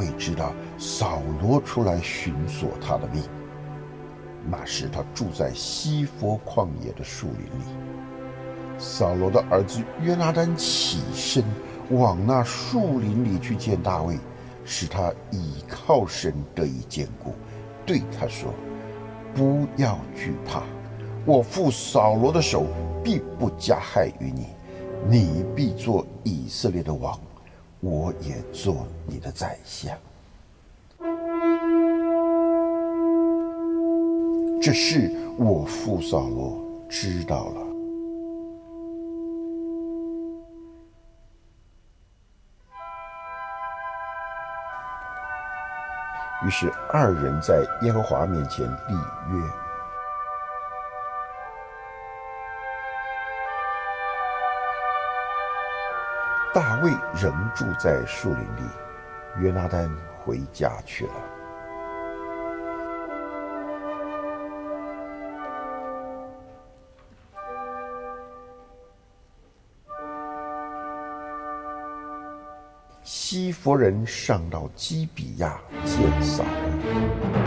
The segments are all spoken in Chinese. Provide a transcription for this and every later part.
卫知道扫罗出来寻索他的命。那时他住在西佛旷野的树林里。扫罗的儿子约拿单起身往那树林里去见大卫，使他倚靠神得以坚固，对他说：不要惧怕，我父扫罗的手必不加害于你，你必做以色列的王，我也做你的宰相。这事我父扫罗知道了。于是二人在耶和华面前立约。大卫仍住在树林里，约拿单回家去了。西弗人上到基比亚见扫罗。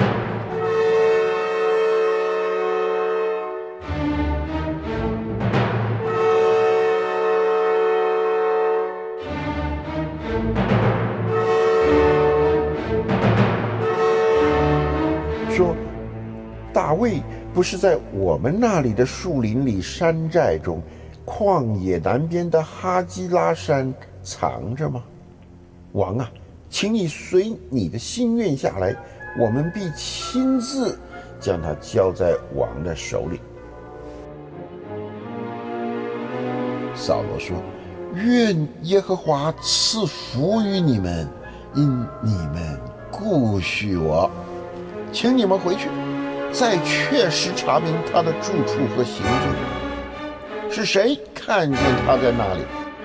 说大卫不是在我们那里的树林里山寨中，旷野南边的哈基拉山藏着吗？王啊，请你随你的心愿下来，我们必亲自将他交在王的手里。扫罗说：愿耶和华赐福于你们，因你们顾恤我。请你们回去，再确实查明他的住处和行踪，是谁看见他在那里？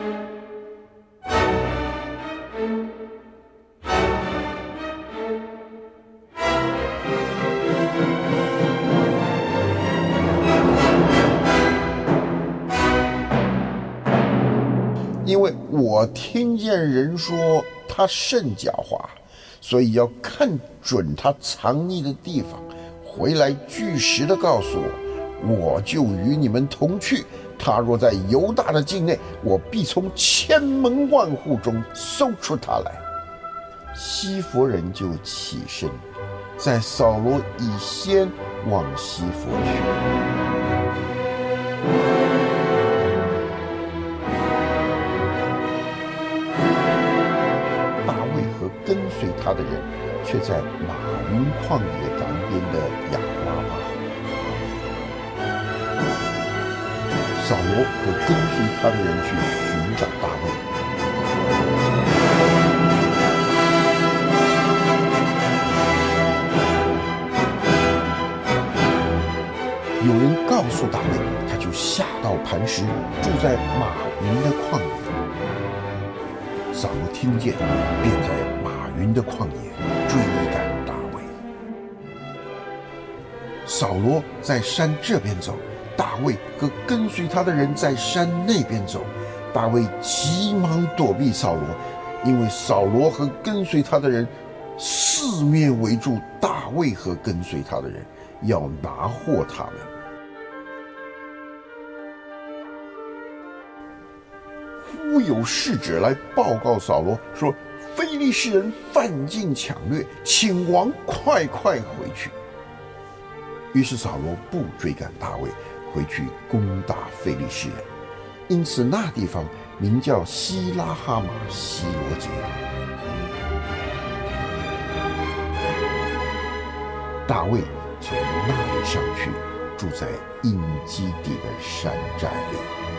因为我听见人说他甚狡猾，所以要看准他藏匿的地方，回来据实的告诉我，我就与你们同去。他若在犹大的境内，我必从千门万户中搜出他来。西弗人就起身，在扫罗以先往西弗去。跟随他的人却在马云旷野南边的亚拉巴。扫罗和跟随他的人去寻找大卫。有人告诉大卫，他就下到磐石，住在马云的旷野。扫罗听见，便在马云的旷野追赶大卫。扫罗在山这边走，大卫和跟随他的人在山那边走。大卫急忙躲避扫罗，因为扫罗和跟随他的人四面围住大卫和跟随他的人，要拿获他们。忽有使者来报告扫罗说，非利士人犯境抢掠，请王快回去。于是扫罗不追赶大卫，回去攻打非利士人，因此那地方名叫希拉哈马希罗杰。大卫从那里上去，住在因基地的山寨里。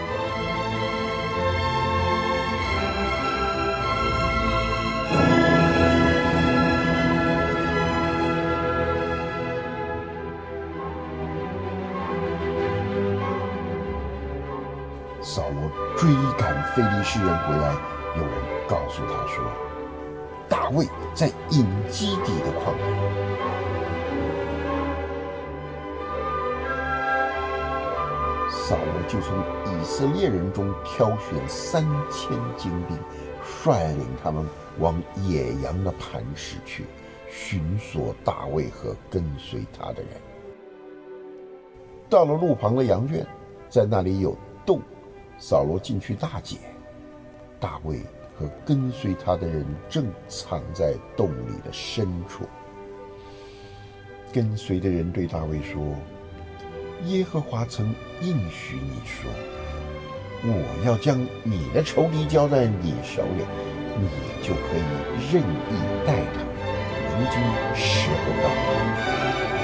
扫罗追赶非利士人回来，有人告诉他说，大卫在隐基底的旷野。扫罗就从以色列人中挑选3000精兵， 率领他们往野羊的磐石去，寻索大卫和跟随他的人。到了路旁的羊圈，在那里有洞，扫罗进去大解，大卫和跟随他的人正藏在洞里的深处。跟随的人对大卫说：耶和华曾应许你说，我要将你的仇敌交在你手里，你就可以任意待他。如今时候到了。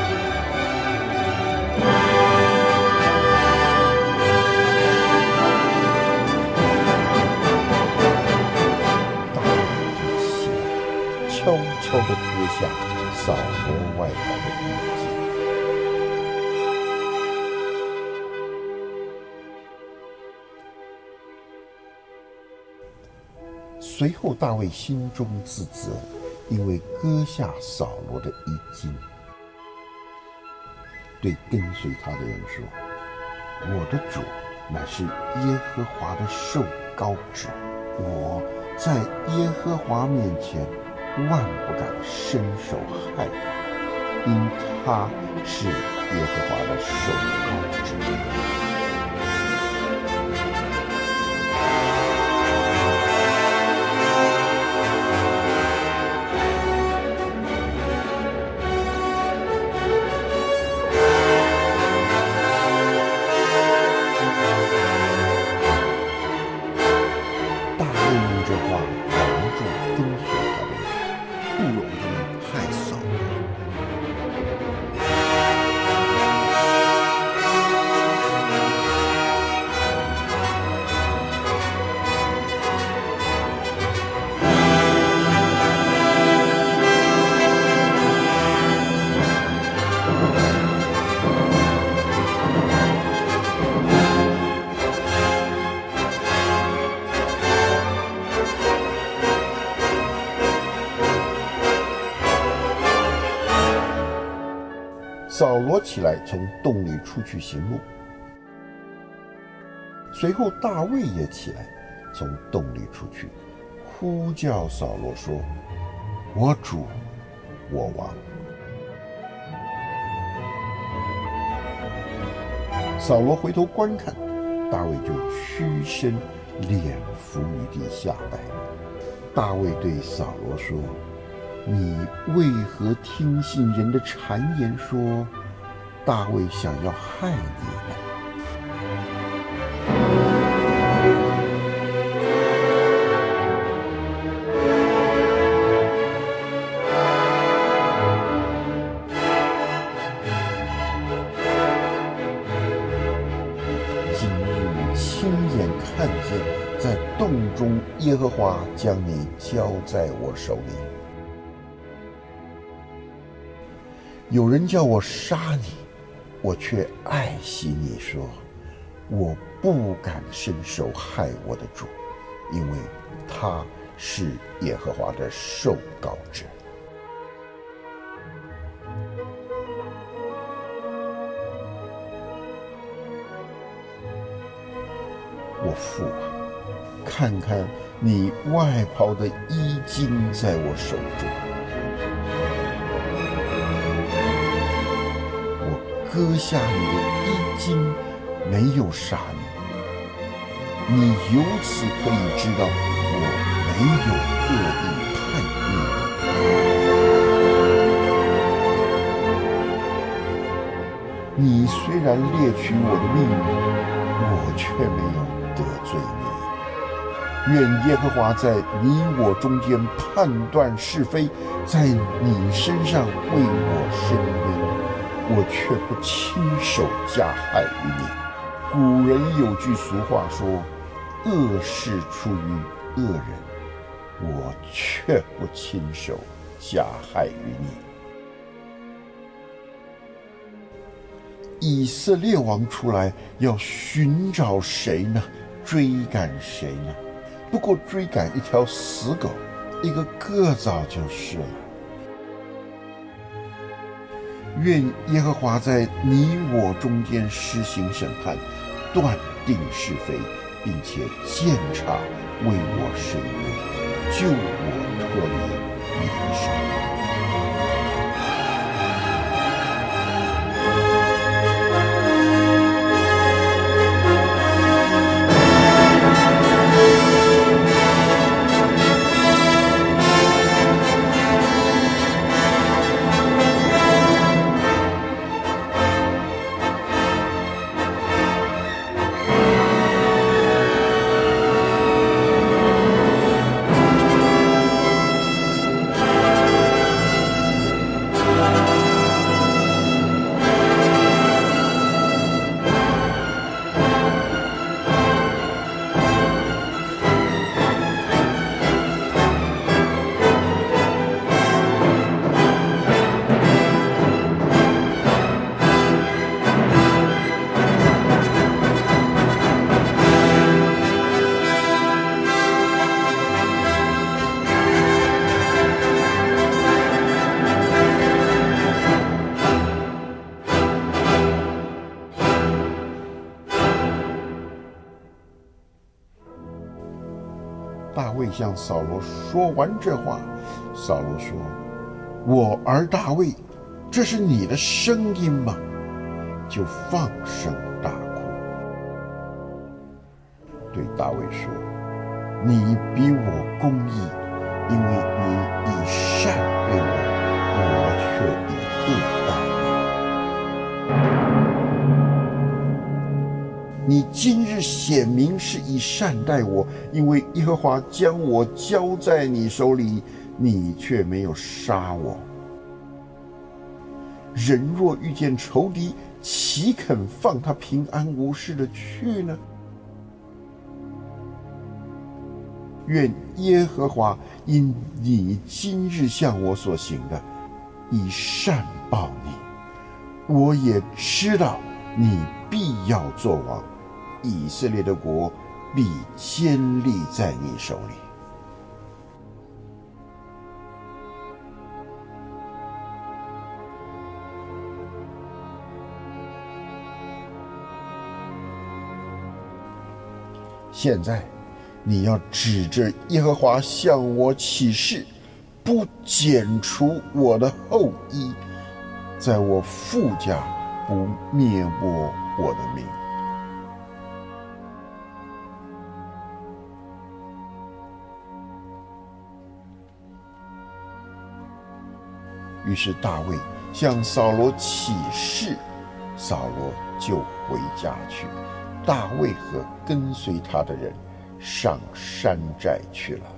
大卫就起来，悄悄地割下扫罗外袍的衣襟。随后大卫心中自责，因为割下扫罗的衣襟，对跟随他的人说：我的主乃是耶和华的受膏者，我在耶和华面前万不敢伸手害他，因他是耶和华的受膏者。扫罗起来，从洞里出去行路。随后大卫也起来，从洞里出去，呼叫扫罗说：我主，我王。扫罗回头观看，大卫就屈身，脸伏于地下拜。大卫对扫罗说：你为何听信人的谗言说大卫想要害你呢？今日亲眼看见，在洞中耶和华将你交在我手里。有人叫我杀你，我却爱惜你，说我不敢伸手害我的主，因为他是耶和华的受膏者。我父啊，看看你外袍的衣襟在我手中，割下你的衣襟，没有杀你，你由此可以知道我没有恶意叛逆你。你虽然猎取我的命，我却没有得罪你。愿耶和华在你我中间判断是非，在你身上为我伸冤，我却不亲手加害于你。古人有句俗话说：恶事出于恶人，我却不亲手加害于你。以色列王出来要寻找谁呢？追赶谁呢？不过追赶一条死狗，一个个蚤就是了。愿耶和华在你我中间施行审判，断定是非，并且鉴察，为我伸冤。 救我脱离你的手。大卫向扫罗说完这话，扫罗说：“我儿大卫，这是你的声音吗？”就放声大哭，对大卫说：“你比我公义，因为你以善对我，我却以恶待你。你今日显明是以善待我，因为耶和华将我交在你手里，你却没有杀我。人若遇见仇敌，岂肯放他平安无事的去呢？愿耶和华因你今日向我所行的，以善报你。我也知道你必要作王，以色列的国必坚立在你手里。”现在你要指着耶和华向我起誓，不剪除我的后裔，在我父家不灭没我的名。于是大卫向扫罗起誓，扫罗就回家去。大卫和跟随他的人上山寨去了。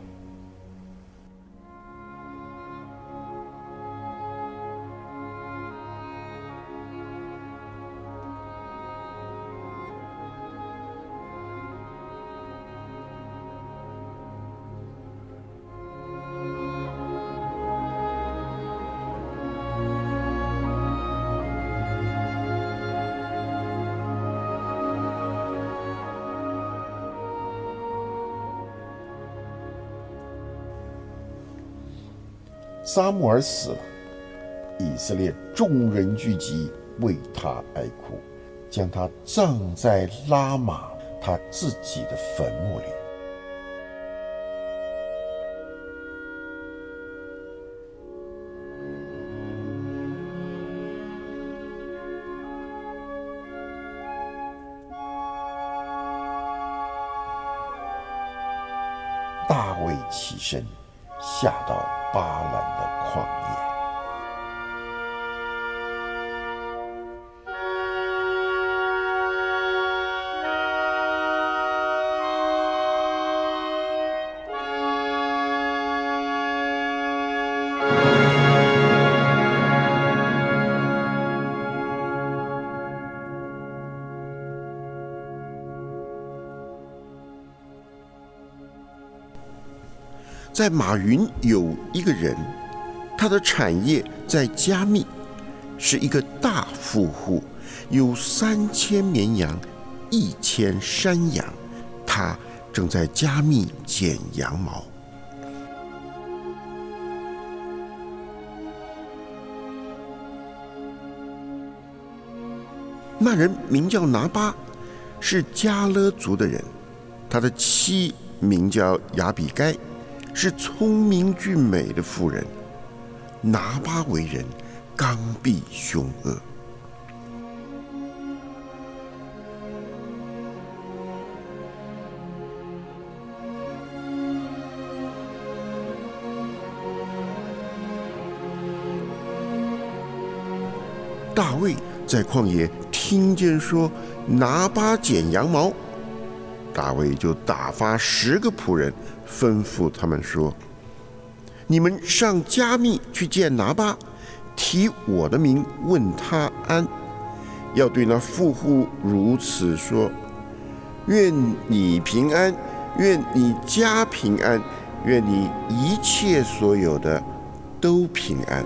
撒母耳死了，以色列众人聚集为他哀哭，将他葬在拉玛他自己的坟墓里。大卫起身，下到巴兰的旷野。在马云有一个人，他的产业在加密，是一个大富户，有3000绵羊，1000山羊。他正在加密剪羊毛。那人名叫拿巴，是迦勒族的人，他的妻名叫亚比该， 是聪明俊美的妇人，拿巴为人刚愎凶恶。大卫在旷野听见说拿巴剪羊毛，大卫就打发10个仆人，吩咐他们说：你们上加密去见拿巴，提我的名问他安，要对那富户如此说：愿你平安，愿你家平安，愿你一切所有的都平安。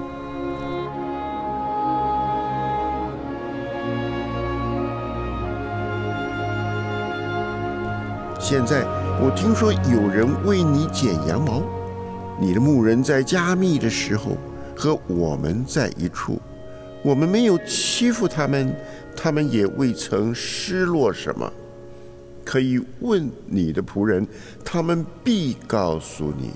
现在我听说有人为你剪羊毛，你的牧人在加密的时候和我们在一处，我们没有欺负他们，他们也未曾失落什么。可以问你的仆人，他们必告诉你。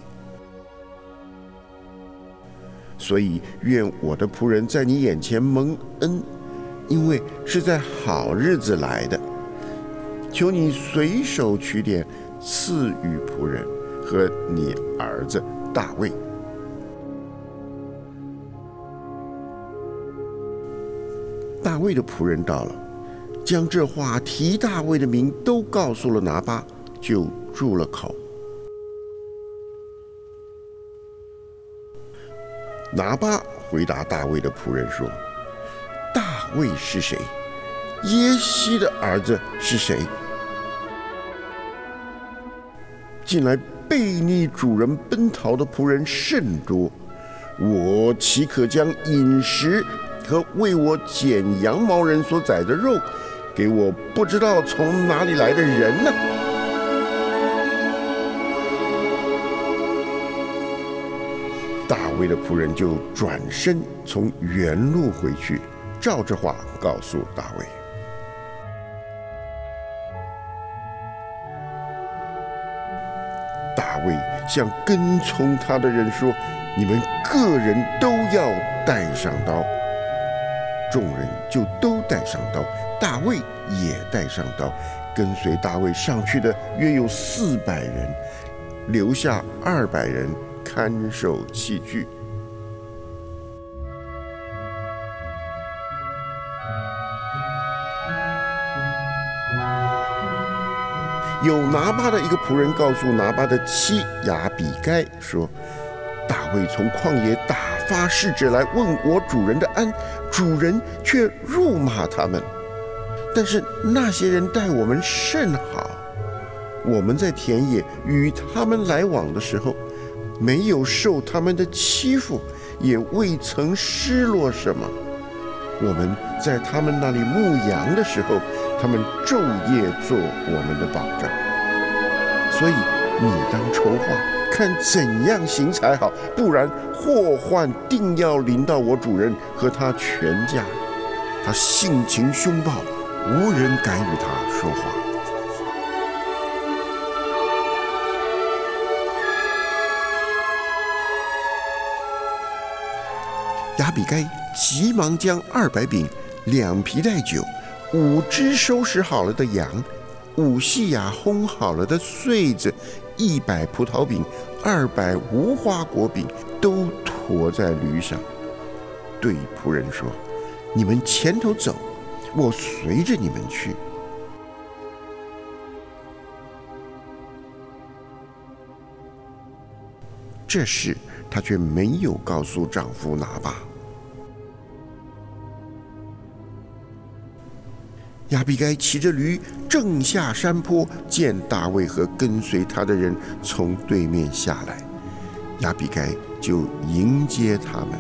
所以愿我的仆人在你眼前蒙恩，因为是在好日子来的。求你随手取点赐予仆人和你儿子大卫。大卫的仆人到了，将这话提大卫的名都告诉了拿巴，就住了口。拿巴回答大卫的仆人说：大卫是谁？耶西的儿子是谁？近来悖逆主人奔逃的仆人甚多，我岂可将饮食和为我剪羊毛人所宰的肉给我不知道从哪里来的人呢？大卫的仆人就转身从原路回去，照这话告诉大卫。大卫向跟从他的人说：你们个人都要带上刀。众人就都带上刀，大卫也带上刀。跟随大卫上去的约有400人，留下200人看守器具。有拿巴的一个仆人告诉拿巴的妻亚比该说：大卫从旷野打发使者来问我主人的安，主人却辱骂他们。但是那些人待我们甚好，我们在田野与他们来往的时候，没有受他们的欺负，也未曾失落什么。我们在他们那里牧羊的时候，他们昼夜做我们的保障。所以你当筹划，看怎样行才好，不然祸患定要临到我主人和他全家。他性情凶暴，无人敢与他说话。亚比该急忙将200饼、2皮带酒、5只收拾好了的羊、5细亚烘好了的穗子、100葡萄饼、200无花果饼，都驮在驴上，对仆人说：你们前头走，我随着你们去。这事她却没有告诉丈夫拿巴。亚比该骑着驴正下山坡，见大卫和跟随他的人从对面下来，亚比该就迎接他们。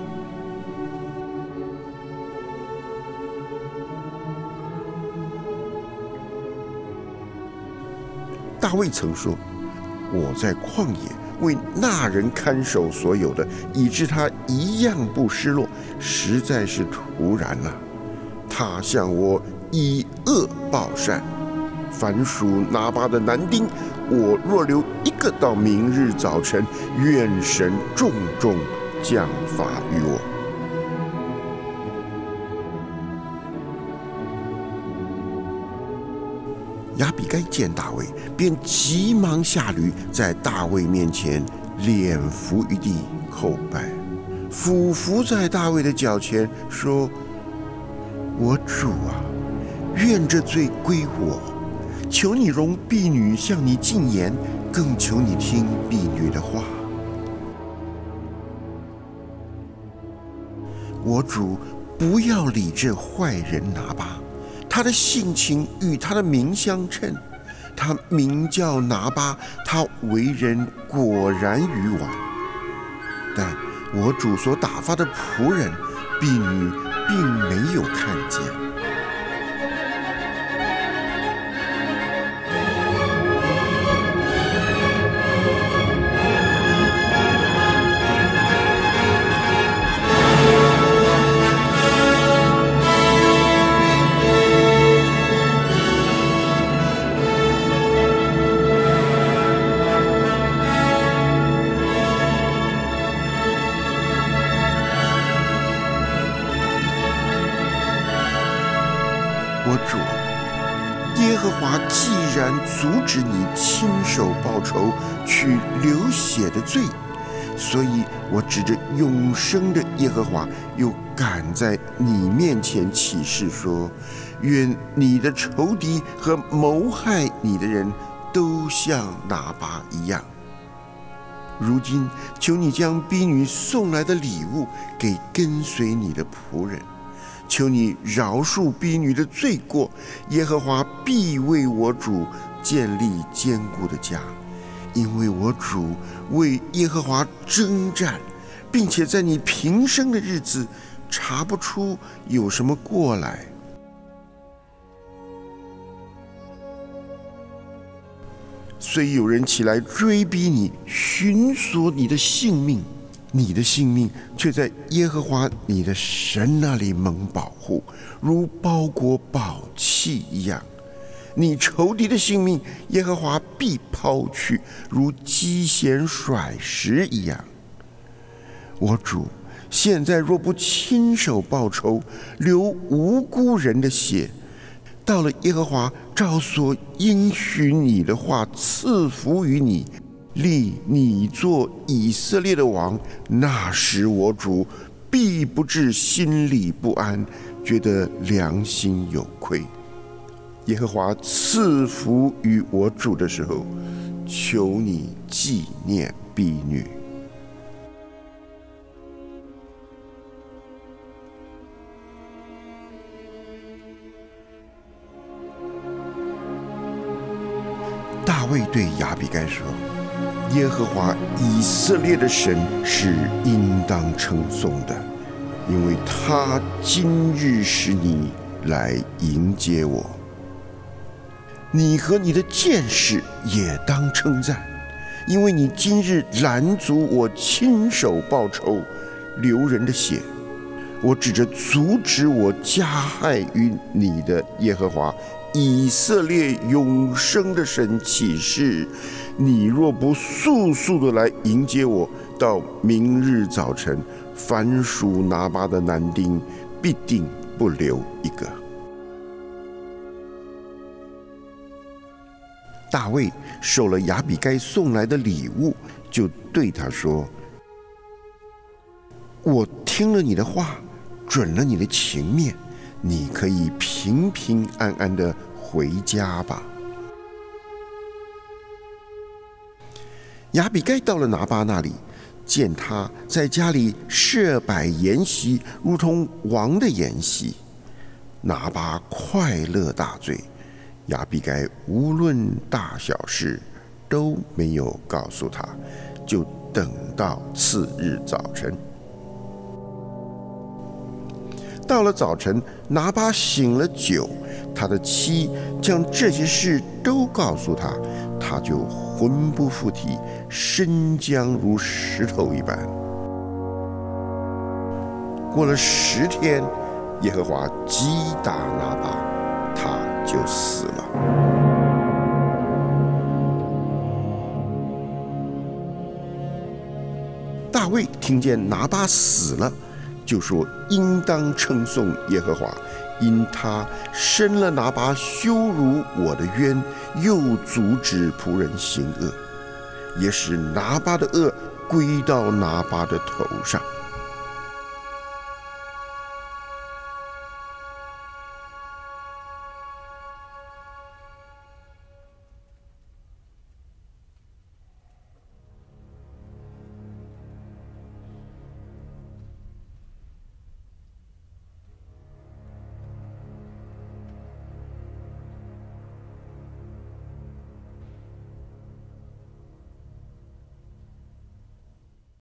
大卫曾说：我在旷野为那人看守所有的，以致他一样不失落，实在是突然了。他向我以恶报善。 凡属拿巴的男丁，我若留一个到明日早晨，愿神重重降罚于我。”亚比该见大卫，便急忙下驴，在大卫面前脸伏于地叩拜，俯伏在大卫的脚前，说：“我主啊，愿这罪归我，求你容婢女向你进言，更求你听婢女的话。我主不要理这坏人拿巴，他的性情与他的名相称。他名叫拿巴，他为人果然愚顽。但我主所打发的仆人婢女并没有看见。”我主，耶和华既然阻止你亲手报仇去流血的罪，所以我指着永生的耶和华，又敢在你面前起誓说：愿你的仇敌和谋害你的人都像拿巴一样。如今求你将婢女送来的礼物给跟随你的仆人，求你饶恕婢女的罪过，耶和华必为我主建立坚固的家，因为我主为耶和华征战，并且在你平生的日子查不出有什么过来。虽有人起来追逼你，寻索你的性命，你的性命却在耶和华你的神那里蒙保护，如包裹宝器一样。你仇敌的性命，耶和华必抛去，如机弦甩石一样。我主，现在若不亲手报仇，流无辜人的血，到了耶和华照所应许你的话赐福于你，立你做以色列的王，那时我主必不致心里不安，觉得良心有亏。耶和华赐福于我主的时候，求你纪念婢女。大卫对亚比该说：耶和华以色列的神是应当称颂的，因为他今日使你来迎接我。你和你的剑士也当称赞，因为你今日拦阻我亲手报仇，流人的血。我指着阻止我加害于你的耶和华以色列永生的神起誓，你若不速速的来迎接我，到明日早晨，凡属拿巴的男丁必定不留一个。大卫受了亚比该送来的礼物，就对他说：我听了你的话，准了你的情面，你可以平平安安的回家吧。亚比该到了拿巴那里，见他在家里设摆筵席，如同王的筵席。拿巴快乐大醉，亚比该无论大小事都没有告诉他，就等到次日早晨。到了早晨，拿巴醒了酒，他的妻将这些事都告诉他，他就魂不附体，身僵如石头一般。过了10天，耶和华击打拿巴，他就死了。 大卫听见拿巴死了，就说应当称颂耶和华，因他伸了拿巴羞辱我的冤，又阻止仆人行恶，也使拿巴的恶归到拿巴的头上。